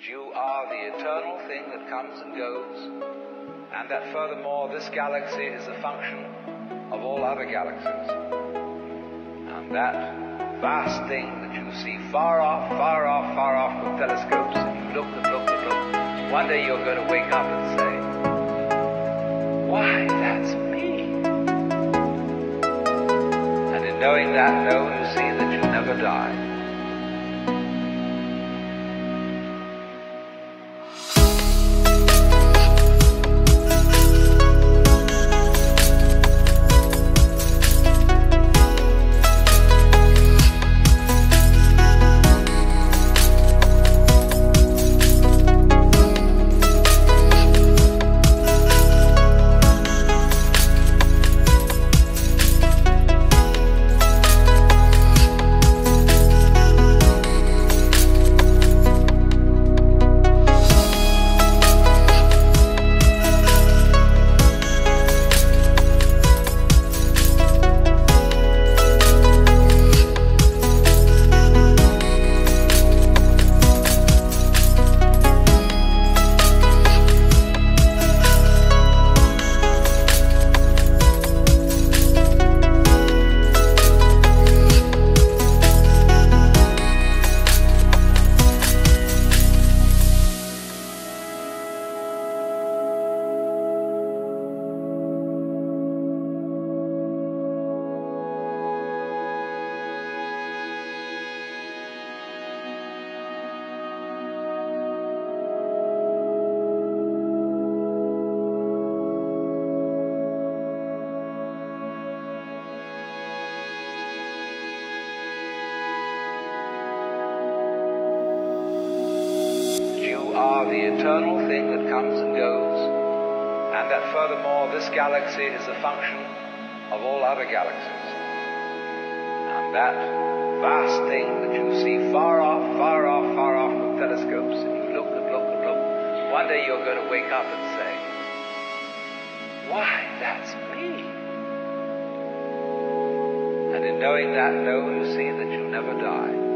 you are the eternal thing that comes and goes, and that furthermore this galaxy is a function of all other galaxies. And that vast thing that you see far off with telescopes, and you look and look and look, one day you're going to wake up and say, why, that's me. And in knowing that, you see that you never die. Are the eternal thing that comes and goes, and that furthermore this galaxy is a function of all other galaxies. And that vast thing that you see far off with telescopes, and you look and look and look, one day you're going to wake up and say, why, that's me. And in knowing that, you see that you never die.